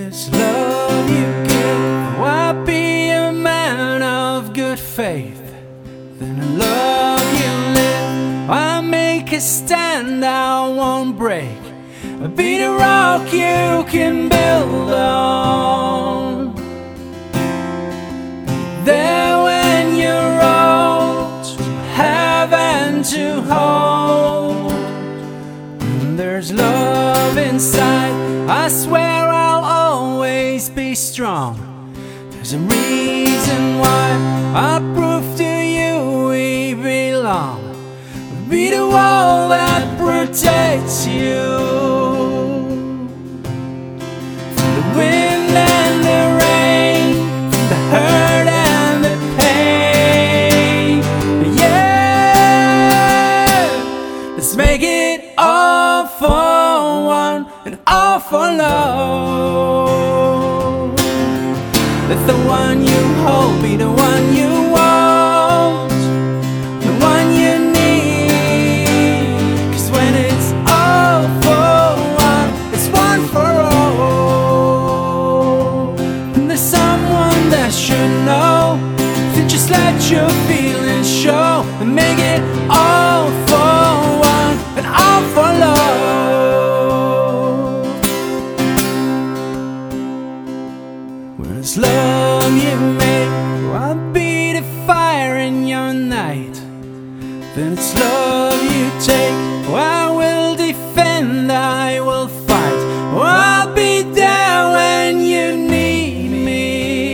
it's love you give, why be a man of good faith? Then in love you live, why make a stand I won't break? Be the rock you can build on. There when you're old, to have and to hold. When there's love inside, I swear I'll always be strong. There's a reason why I prove to you we belong. Be the wall that protects you from the wind and the rain, from the hurt and the pain. Yeah, let's make it all for one and all for love. Let the one you hold be the one you want, the one you need. 'Cause when it's all for one, it's one for all. And there's someone that should know, then just let your feelings show and make it all for one and all for love. When it's love you make, I'll be the fire in your night. Then it's love you take, I will defend, I will fight. I'll be there when you need me.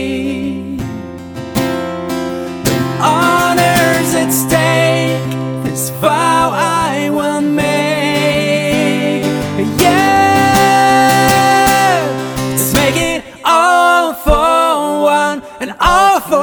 Honors at stake, this vow I will make. Yeah, let's make it all for one and all for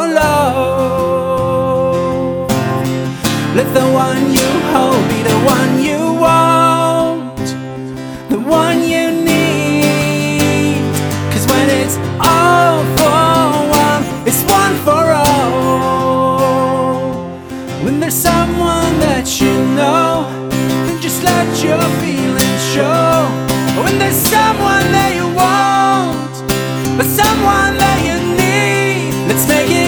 love. Let the one you hold be the one you want, the one you need. 'Cause when it's all for one, it's one for all. When there's someone that you know, then just let your feelings show. When there's someone that you want, but someone that you need, let's make it